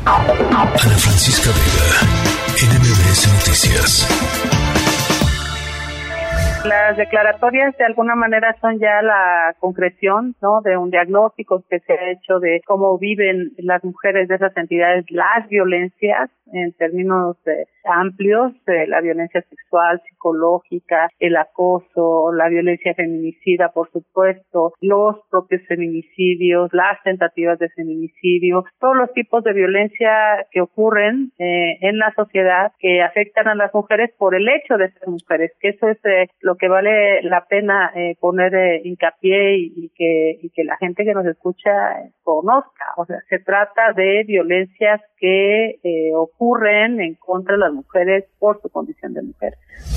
Ana Francisca Vega, NMBS Noticias. Las declaratorias de alguna manera son ya la concreción, ¿no?, de un diagnóstico que se ha hecho de cómo viven las mujeres de esas entidades las violencias en términos amplios, la violencia sexual, psicológica, el acoso, la violencia feminicida, por supuesto, los propios feminicidios, las tentativas de feminicidio, todos los tipos de violencia que ocurren en la sociedad que afectan a las mujeres por el hecho de ser mujeres, que eso es lo que vale la pena poner hincapié y que la gente que nos escucha conozca. O sea, se trata de violencias que ocurren en contra de las mujeres por su condición de mujer.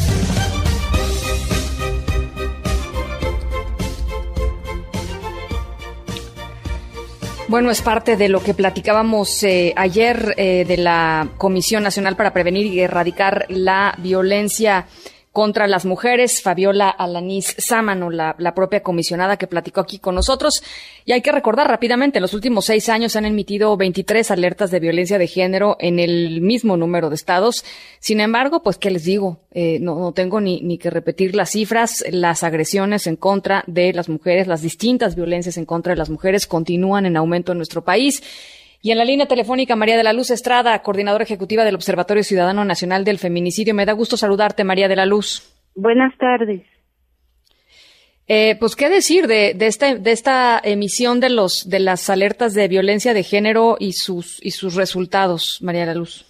Bueno, es parte de lo que platicábamos ayer de la Comisión Nacional para Prevenir y Erradicar la Violencia contra las Mujeres, Fabiola Alanís Sámano, la propia comisionada que platicó aquí con nosotros. Y hay que recordar rápidamente, en los últimos 6 años se han emitido 23 alertas de violencia de género en el mismo número de estados. Sin embargo, pues, ¿qué les digo? No tengo ni que repetir las cifras. Las agresiones en contra de las mujeres, las distintas violencias en contra de las mujeres continúan en aumento en nuestro país. Y en la línea telefónica, María de la Luz Estrada, coordinadora ejecutiva del Observatorio Ciudadano Nacional del Feminicidio. Me da gusto saludarte, María de la Luz. Buenas tardes. Pues, ¿qué decir de esta emisión de las alertas de violencia de género y sus resultados, María de la Luz?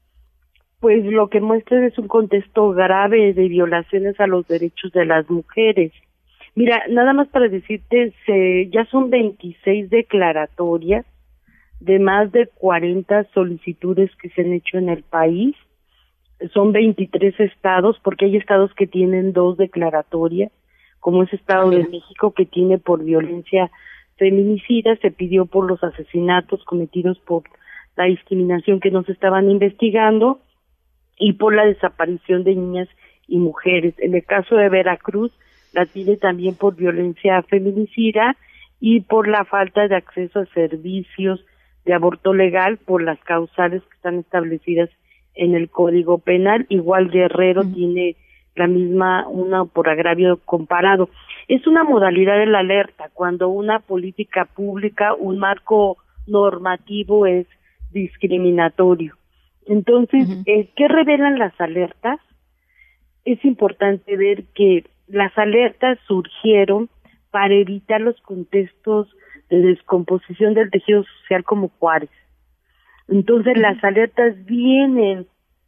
Pues lo que muestra es un contexto grave de violaciones a los derechos de las mujeres. Mira, nada más para decirte, ya son 26 declaratorias de más de 40 solicitudes que se han hecho en el país. Son 23 estados, porque hay estados que tienen 2 declaratorias, como es Estado de México, que tiene por violencia feminicida, se pidió por los asesinatos cometidos por la discriminación que no se estaban investigando y por la desaparición de niñas y mujeres. En el caso de Veracruz, la tiene también por violencia feminicida y por la falta de acceso a servicios de aborto legal por las causales que están establecidas en el Código Penal. Igual Guerrero tiene la misma, una por agravio comparado. Es una modalidad de la alerta cuando una política pública, un marco normativo es discriminatorio. Entonces, ¿qué revelan las alertas? Es importante ver que las alertas surgieron para evitar los contextos de descomposición del tejido social como Juárez. Entonces, las alertas vienen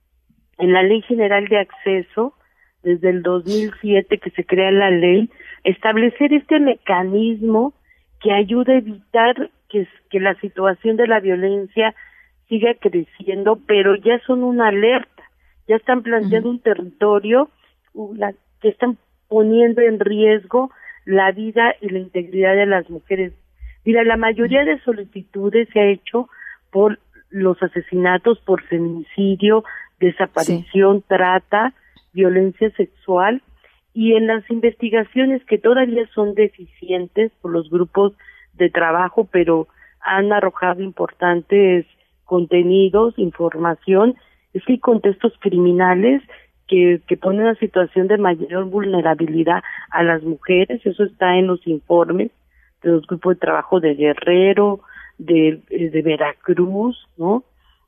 en la Ley General de Acceso, desde el 2007 que se crea la ley, establecer este mecanismo que ayuda a evitar que la situación de la violencia siga creciendo, pero ya son una alerta, ya están planteando un territorio que están poniendo en riesgo la vida y la integridad de las mujeres. Mira, la mayoría de solicitudes se ha hecho por los asesinatos, por feminicidio, desaparición, trata, violencia sexual, y en las investigaciones que todavía son deficientes por los grupos de trabajo, pero han arrojado importantes contenidos, información, es que hay contextos criminales que ponen una situación de mayor vulnerabilidad a las mujeres. Eso está en los informes de los grupos de trabajo de Guerrero, de Veracruz, ¿no?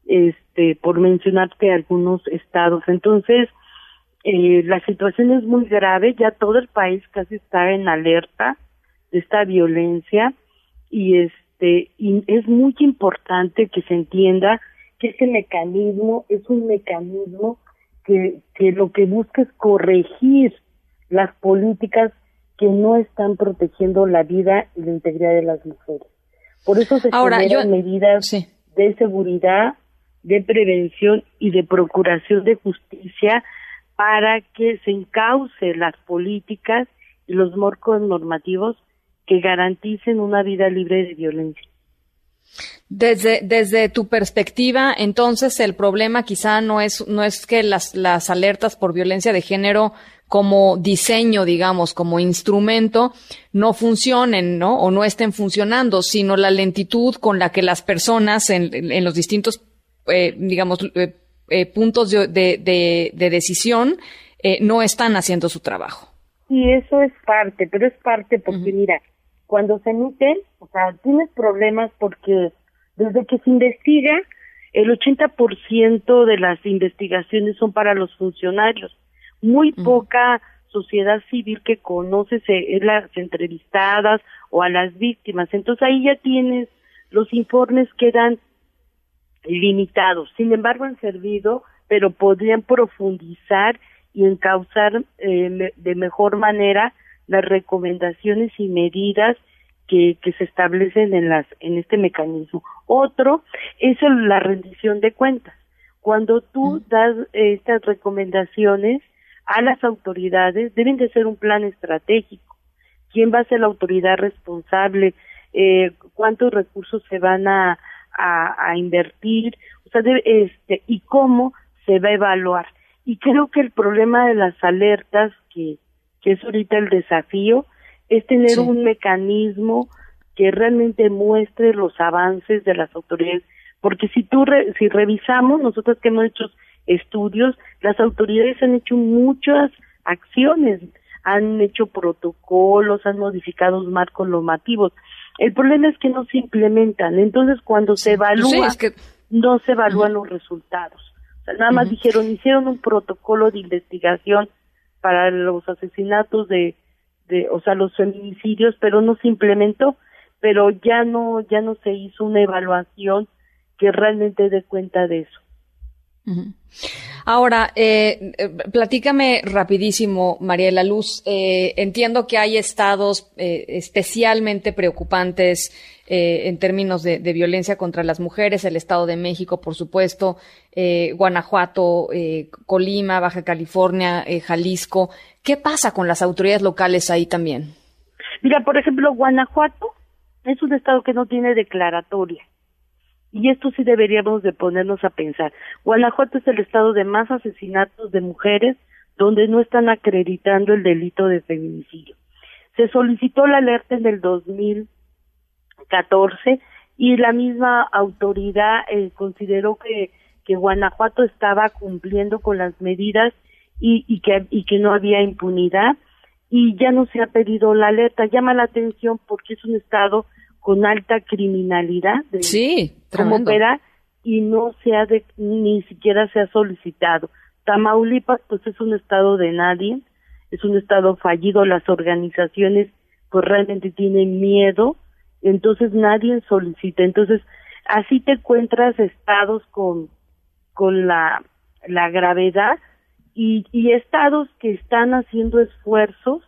Por mencionarte algunos estados. Entonces, la situación es muy grave, ya todo el país casi está en alerta de esta violencia y es muy importante que se entienda que este mecanismo es un mecanismo que lo que busca es corregir las políticas que no están protegiendo la vida y la integridad de las mujeres. Por eso se generan medidas de seguridad, de prevención y de procuración de justicia para que se encauce las políticas y los marcos normativos que garanticen una vida libre de violencia. Desde tu perspectiva, entonces, el problema quizá no es que las alertas por violencia de género como diseño, digamos, como instrumento, no funcionen, ¿no? O no estén funcionando, sino la lentitud con la que las personas en los distintos digamos, puntos de decisión, no están haciendo su trabajo. Sí, eso es parte, pero es parte porque, mira, cuando se emiten, o sea, tienes problemas porque desde que se investiga, el 80% de las investigaciones son para los funcionarios. Muy poca sociedad civil que conoce las entrevistadas o a las víctimas. Entonces ahí ya tienes, los informes quedan limitados. Sin embargo, han servido, pero podrían profundizar y encauzar de mejor manera las recomendaciones y medidas que se establecen en este mecanismo. Otro es la rendición de cuentas. Cuando tú das estas recomendaciones a las autoridades, deben de ser un plan estratégico. ¿Quién va a ser la autoridad responsable? ¿Cuántos recursos se van a invertir? O sea, y cómo se va a evaluar. Y creo que el problema de las alertas, que es ahorita el desafío, es tener un mecanismo que realmente muestre los avances de las autoridades, porque si revisamos, nosotros que hemos hecho estudios, las autoridades han hecho muchas acciones, han hecho protocolos, han modificado los marcos normativos. El problema es que no se implementan, entonces cuando se evalúa, no se evalúan los resultados. O sea, nada más hicieron un protocolo de investigación para los asesinatos o sea, los feminicidios, pero no se implementó, pero ya no se hizo una evaluación que realmente dé cuenta de eso. Ahora, platícame rapidísimo, Mariela Luz. Entiendo que hay estados especialmente preocupantes en términos de violencia contra las mujeres, el Estado de México, por supuesto, Guanajuato, Colima, Baja California, Jalisco. ¿Qué pasa con las autoridades locales ahí también? Mira, por ejemplo, Guanajuato es un estado que no tiene declaratoria. Y esto sí deberíamos de ponernos a pensar. Guanajuato es el estado de más asesinatos de mujeres donde no están acreditando el delito de feminicidio. Se solicitó la alerta en el 2014 y la misma autoridad consideró que Guanajuato estaba cumpliendo con las medidas y que no había impunidad, y ya no se ha pedido la alerta. Llama la atención porque es un estado con alta criminalidad, como opera, y no ni siquiera se ha solicitado. Tamaulipas, pues es un estado de nadie, es un estado fallido, las organizaciones pues realmente tienen miedo, entonces nadie solicita. Entonces, así te encuentras estados con la gravedad y estados que están haciendo esfuerzos,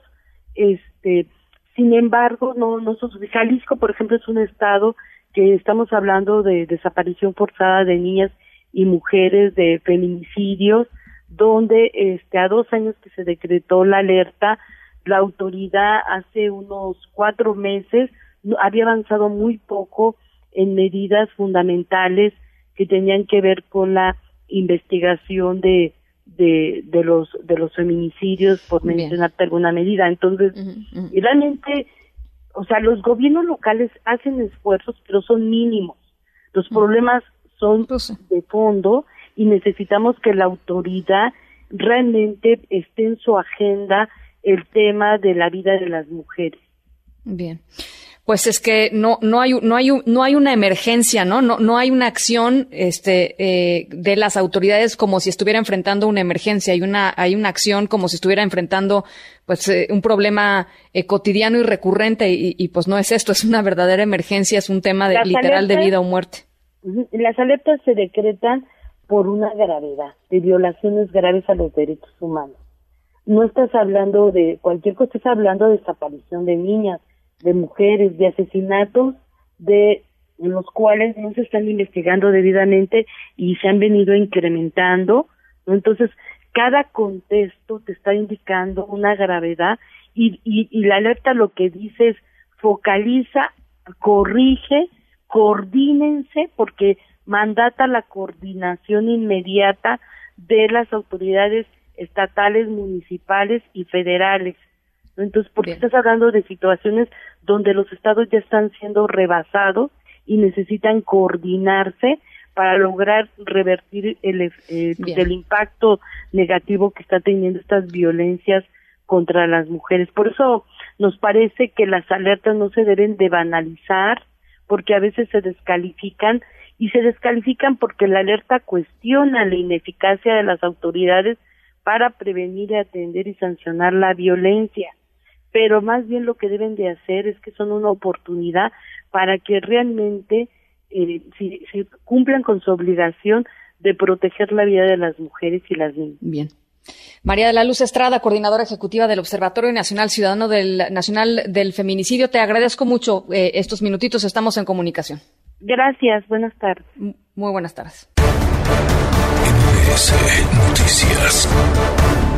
sin embargo, no Jalisco, por ejemplo, es un estado que estamos hablando de desaparición forzada de niñas y mujeres, de feminicidios, donde a 2 años que se decretó la alerta, la autoridad hace unos 4 meses había avanzado muy poco en medidas fundamentales que tenían que ver con la investigación de los feminicidios, por mencionarte alguna medida. Entonces, realmente, o sea, los gobiernos locales hacen esfuerzos, pero son mínimos. Los problemas son de fondo y necesitamos que la autoridad realmente esté en su agenda el tema de la vida de las mujeres. Bien. Pues es que no hay una emergencia, no hay una acción de las autoridades como si estuviera enfrentando una emergencia, hay una acción como si estuviera enfrentando pues un problema cotidiano y recurrente, y pues no es esto, es una verdadera emergencia, es un tema literal de vida o muerte. Las alertas se decretan por una gravedad de violaciones graves a los derechos humanos. No estás hablando de cualquier cosa, estás hablando de desaparición de niñas, de mujeres, de asesinatos en los cuales no se están investigando debidamente y se han venido incrementando, ¿no? Entonces, cada contexto te está indicando una gravedad y la alerta lo que dice es focaliza, corrige, coordínense, porque mandata la coordinación inmediata de las autoridades estatales, municipales y federales. Entonces, porque estás hablando de situaciones donde los estados ya están siendo rebasados y necesitan coordinarse para lograr revertir el impacto negativo que está teniendo estas violencias contra las mujeres. Por eso nos parece que las alertas no se deben de banalizar, porque a veces se descalifican, y se descalifican porque la alerta cuestiona la ineficacia de las autoridades para prevenir, atender y sancionar la violencia. Pero más bien lo que deben de hacer es que son una oportunidad para que realmente si cumplan con su obligación de proteger la vida de las mujeres y las niñas. Bien. María de la Luz Estrada, coordinadora ejecutiva del Observatorio Nacional Ciudadano Nacional del Feminicidio, te agradezco mucho estos minutitos, estamos en comunicación. Gracias, buenas tardes. Muy buenas tardes. MBS Noticias.